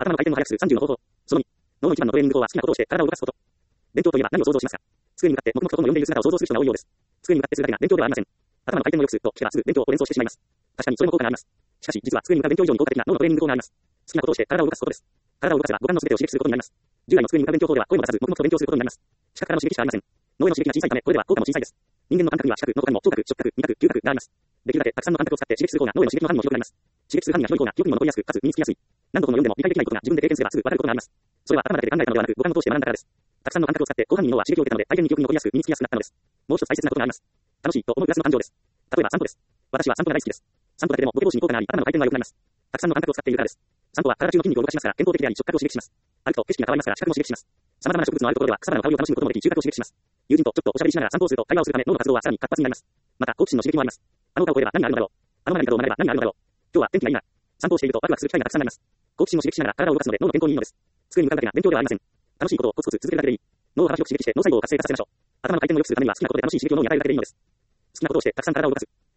頭の回転を速くする30の方法。その2。脳の一番のトレーニング法は好きなことをして体を動かすこと。勉強といえば何を想像しますか？机に向かって黙々と本を読んでいる姿を想像する人が多いようです。机に向かってするだけが勉強ではありません。頭の回転を良くすると聞けばすぐ勉強を連想してしまいます。確かにそれも効果があります。しかし実は机に向かう勉強以上に効果的な脳のトレーニング法があります。好きなことをして体を動かすことです。体を動かせば五感の全てを刺激することになります。従来の机に向かう勉強法では声も出さず黙々と勉強することになります。視覚からの刺激しかありません。脳への刺激が小さいため声では効果も小さいです。人間の感覚には視覚の他にも聴覚、触覚、味覚、嗅覚があります。できるだけたくさんの感覚を使って刺激する方が脳への刺激の範囲も広くなります。刺激する範囲が広い方が記憶にも残りやすくかつ身につきやすい。何度も読んでも理解できないことが自分で経験すればすぐ分かることがあります。それは頭だけで考えたのではなく五感を通して学んだからです。たくさんの感覚を使って広範囲に脳は刺激を受けたので体験に記憶に残りやすく身につきやすくなったのです。もう一つ大切なことがあります。楽しいと思うプラスの感情です。例えば散歩です。私は散歩が大好きです。散歩だけでもボケ防止に効果があり頭の回転が良くなります。たくさんの感覚を使っているからです。散歩は体中の筋肉を動かしますから健康的であり触覚を刺激します。歩くと景色が変わりますから視覚も刺激します。様々な植物のあるところでは草花の香りを楽しむこともでき嗅覚を刺激します。友人とちょっとおしゃべりしながら散歩をすると会話をするため脳の活動はさらに活発になります。また好奇心の刺激もあります。あの歌を超えれば何があるのだろう。あの何かと学べば何があるのだろう。今日は天気がいいな。散歩をしているとワクワクする機会がたくさんあります。好奇心を刺激しながら体を動かすので脳の健康にいいのです。机に向かうだけが勉強ではありません。楽しいことをコツコツ続けるだけでいい。脳を幅広く刺激して脳細胞を活性化させましょう。頭の回転を良くするためには好きなことで楽しい刺激を脳に与えるだけでいいのです。好きなことをしてたくさん体を動かす。